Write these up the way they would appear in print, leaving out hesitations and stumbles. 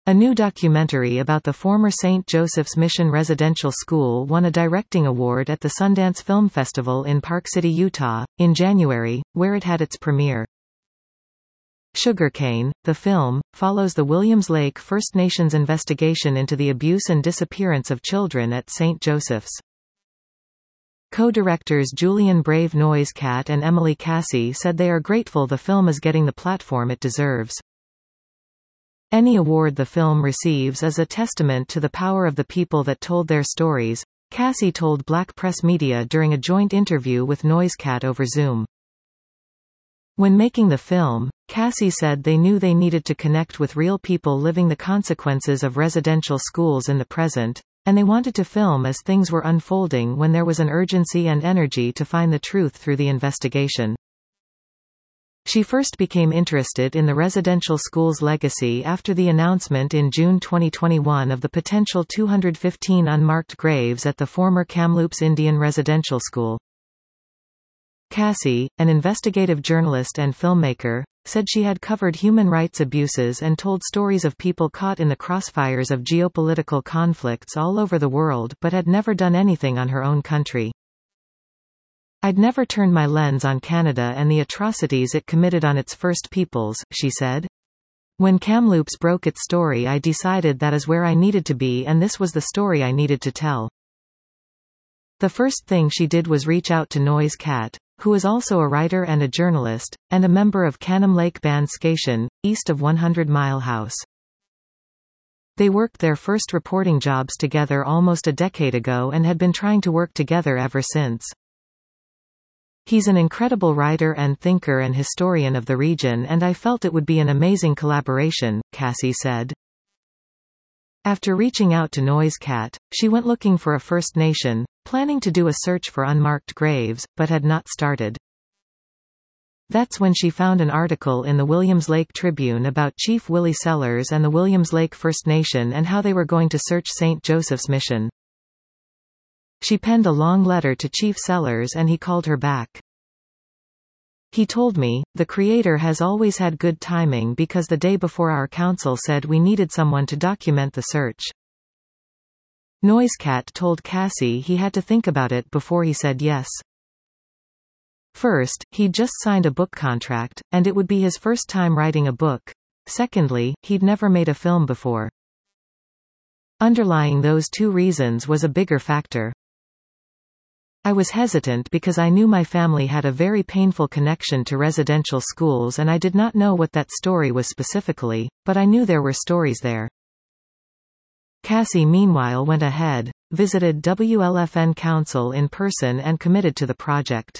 A new documentary about the former St. Joseph's Mission Residential School won a directing award at the Sundance Film Festival in Park City, Utah, in January, where it had its premiere. Sugarcane, the film, follows the Williams Lake First Nations investigation into the abuse and disappearance of children at St. Joseph's. Co-directors Julian Brave Noisecat and Emily Cassie said they are grateful the film is getting the platform it deserves. Any award the film receives is a testament to the power of the people that told their stories, Cassie told Black Press Media during a joint interview with Noisecat over Zoom. When making the film, Cassie said they knew they needed to connect with real people living the consequences of residential schools in the present, and they wanted to film as things were unfolding when there was an urgency and energy to find the truth through the investigation. She first became interested in the residential school's legacy after the announcement in June 2021 of the potential 215 unmarked graves at the former Kamloops Indian Residential School. Cassie, an investigative journalist and filmmaker, said she had covered human rights abuses and told stories of people caught in the crossfires of geopolitical conflicts all over the world but had never done anything on her own country. "I'd never turned my lens on Canada and the atrocities it committed on its First Peoples," she said. "When Kamloops broke its story, I decided that is where I needed to be and this was the story I needed to tell." The first thing she did was reach out to Noisecat, who is also a writer and a journalist, and a member of Canam Lake Band Station, east of 100 Mile House. They worked their first reporting jobs together almost a decade ago and had been trying to work together ever since. "He's an incredible writer and thinker and historian of the region and I felt it would be an amazing collaboration," Cassie said. After reaching out to Noisecat, she went looking for a First Nation, planning to do a search for unmarked graves, but had not started. That's when she found an article in the Williams Lake Tribune about Chief Willie Sellers and the Williams Lake First Nation and how they were going to search St. Joseph's Mission. She penned a long letter to Chief Sellers and he called her back. "He told me, the creator has always had good timing because the day before our council said we needed someone to document the search." Noisecat told Cassie he had to think about it before he said yes. First, he'd just signed a book contract, and it would be his first time writing a book. Secondly, he'd never made a film before. Underlying those two reasons was a bigger factor. "I was hesitant because I knew my family had a very painful connection to residential schools and I did not know what that story was specifically, but I knew there were stories there." Cassie meanwhile went ahead, visited WLFN Council in person and committed to the project.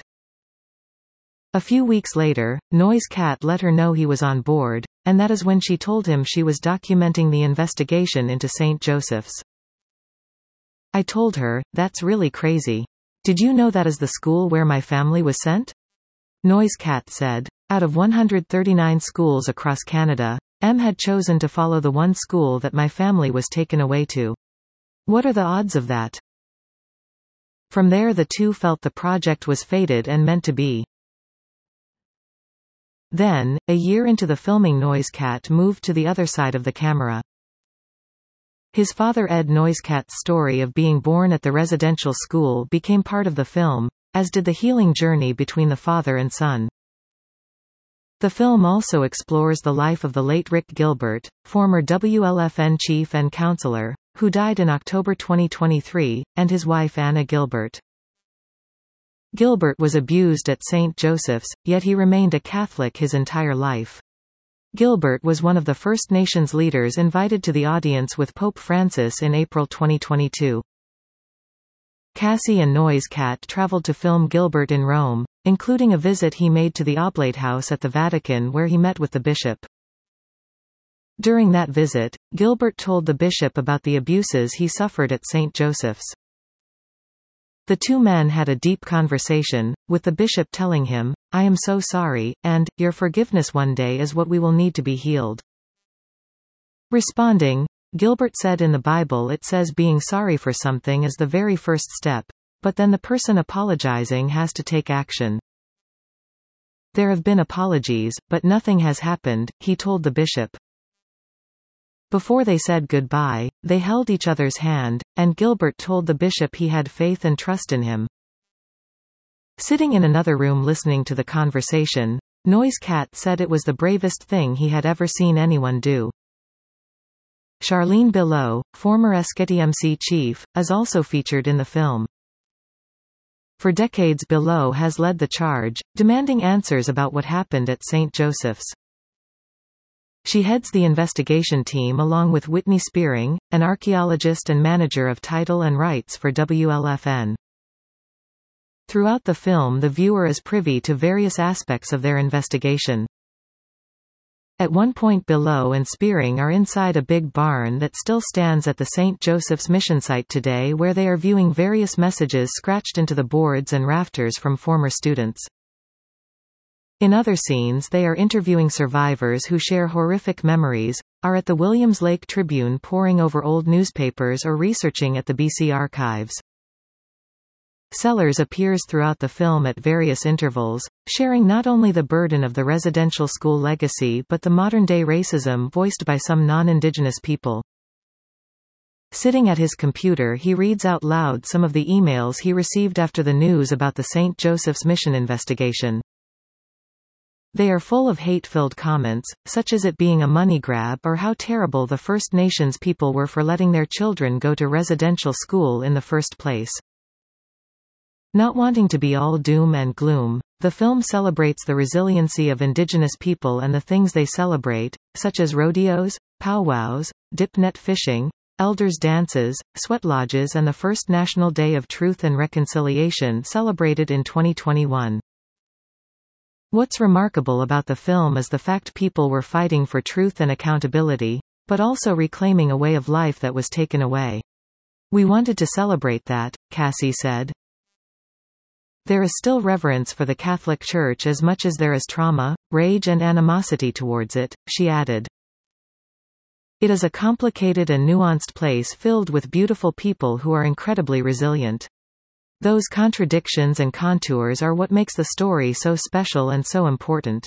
A few weeks later, Noisecat let her know he was on board, and that is when she told him she was documenting the investigation into St. Joseph's. "I told her, that's really crazy. Did you know that is the school where my family was sent?" Noisecat said. Out of 139 schools across Canada, M had chosen to follow the one school that my family was taken away to. What are the odds of that? From there the two felt the project was fated and meant to be. Then, a year into the filming, Noisecat moved to the other side of the camera. His father Ed Noisecat's story of being born at the residential school became part of the film, as did the healing journey between the father and son. The film also explores the life of the late Rick Gilbert, former WLFN chief and counselor, who died in October 2023, and his wife Anna Gilbert. Gilbert was abused at St. Joseph's, yet he remained a Catholic his entire life. Gilbert was one of the First Nations leaders invited to the audience with Pope Francis in April 2022. Cassie and Noisecat traveled to film Gilbert in Rome, including a visit he made to the Oblate House at the Vatican where he met with the bishop. During that visit, Gilbert told the bishop about the abuses he suffered at St. Joseph's. The two men had a deep conversation, with the bishop telling him, "I am so sorry," and, "Your forgiveness one day is what we will need to be healed." Responding, Gilbert said in the Bible it says being sorry for something is the very first step, but then the person apologizing has to take action. "There have been apologies, but nothing has happened," he told the bishop. Before they said goodbye, they held each other's hand, and Gilbert told the bishop he had faith and trust in him. Sitting in another room listening to the conversation, Noyes Cat said it was the bravest thing he had ever seen anyone do. Charlene Billow, former SKTMC chief, is also featured in the film. For decades Billow has led the charge, demanding answers about what happened at St. Joseph's. She heads the investigation team along with Whitney Spearing, an archaeologist and manager of title and rights for WLFN. Throughout the film the viewer is privy to various aspects of their investigation. At one point Billow and Spearing are inside a big barn that still stands at the St. Joseph's mission site today, where they are viewing various messages scratched into the boards and rafters from former students. In other scenes they are interviewing survivors who share horrific memories, are at the Williams Lake Tribune poring over old newspapers or researching at the BC Archives. Sellers appears throughout the film at various intervals, sharing not only the burden of the residential school legacy but the modern-day racism voiced by some non-Indigenous people. Sitting at his computer he reads out loud some of the emails he received after the news about the St. Joseph's Mission investigation. They are full of hate-filled comments, such as it being a money grab or how terrible the First Nations people were for letting their children go to residential school in the first place. Not wanting to be all doom and gloom, the film celebrates the resiliency of Indigenous people and the things they celebrate, such as rodeos, powwows, dip net fishing, elders' dances, sweat lodges and the first National Day of Truth and Reconciliation celebrated in 2021. What's remarkable about the film is the fact people were fighting for truth and accountability, but also reclaiming a way of life that was taken away. We wanted to celebrate that, Cassie said. There is still reverence for the Catholic Church as much as there is trauma, rage and animosity towards it, she added. It is a complicated and nuanced place filled with beautiful people who are incredibly resilient. Those contradictions and contours are what makes the story so special and so important.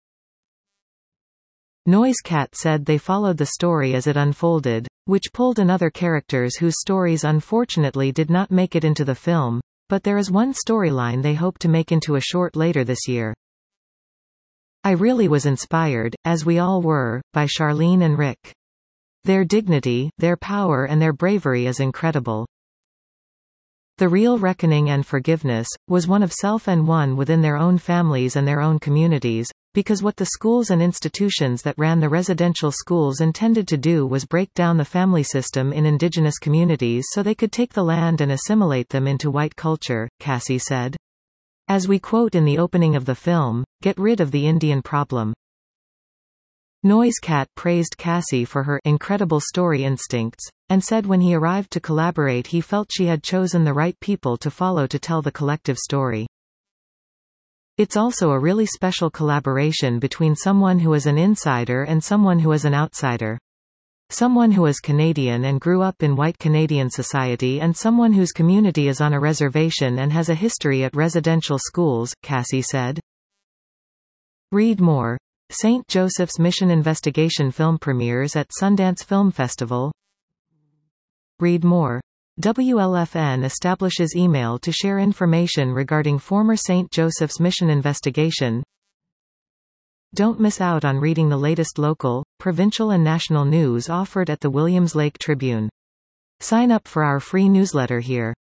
Noyes Cat said they followed the story as it unfolded, which pulled in other characters whose stories unfortunately did not make it into the film, but there is one storyline they hope to make into a short later this year. I really was inspired, as we all were, by Charlene and Rick. Their dignity, their power and their bravery is incredible. The real reckoning and forgiveness was one of self and one within their own families and their own communities, because what the schools and institutions that ran the residential schools intended to do was break down the family system in Indigenous communities so they could take the land and assimilate them into white culture, Cassie said. As we quote in the opening of the film, "Get rid of the Indian problem." Noyes Cat praised Cassie for her incredible story instincts, and said when he arrived to collaborate he felt she had chosen the right people to follow to tell the collective story. It's also a really special collaboration between someone who is an insider and someone who is an outsider. Someone who is Canadian and grew up in white Canadian society and someone whose community is on a reservation and has a history at residential schools, Cassie said. Read more. St. Joseph's Mission investigation film premieres at Sundance Film Festival. Read more. WLFN establishes email to share information regarding former St. Joseph's Mission investigation. Don't miss out on reading the latest local, provincial and national news offered at the Williams Lake Tribune. Sign up for our free newsletter here.